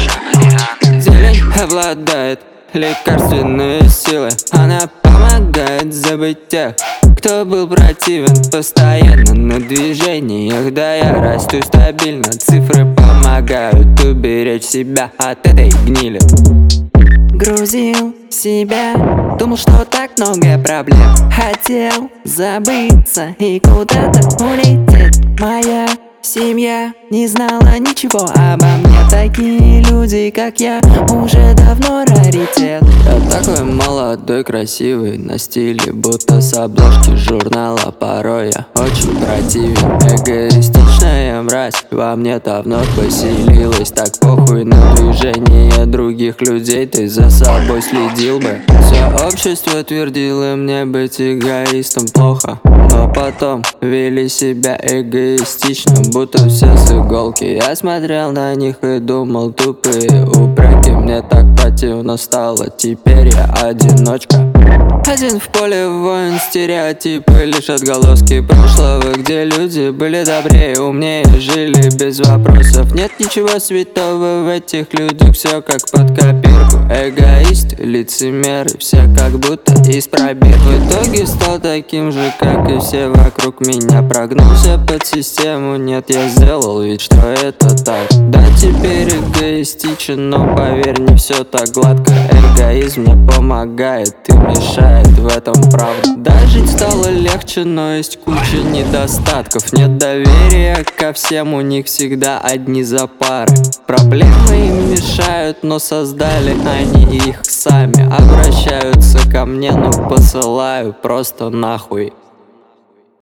Зелень обладает лекарственной силой. Она помогает забыть тех, кто был противен. Постоянно на движениях, да я расту стабильно. Цифры помогают уберечь себя от этой гнили. Грузил себя, думал, что так много проблем. Хотел забыться и куда-то улететь. Моя семья не знала ничего обо мне. Такие люди, как я, уже давно раритет. Я такой молодой, красивый, на стиле, будто с обложки журнала. Порой я очень противен. Эгоистичная мразь во мне давно поселилась. Так похуй на движение других людей, ты за собой следил бы. Все общество твердило мне быть эгоистом плохо, но потом вели себя эгоистично, будто все с иголки. Я смотрел на них и думал, тупые упреки. Мне так противно стало, теперь я одиночка. Один в поле воин, стереотипы, лишь отголоски прошлого, где люди были добрее, умнее, жили без вопросов. Нет ничего святого в этих людях, все как под копирку. Эгоисты, лицемеры, все как будто из пробирки. В итоге стал таким же, как и все вокруг меня. Прогнулся под систему, нет, я сделал вид, что это так. Да, теперь эгоистичен, но поверь, не все так гладко. Эгоизм мне помогает и мешает, в этом правда. Да, жить стало легче, но есть куча недостатков. Нет доверия ко всем, у них всегда одни запары. Проблемы им мешают, но создали они их сами. Обращаются ко мне, но посылаю просто нахуй.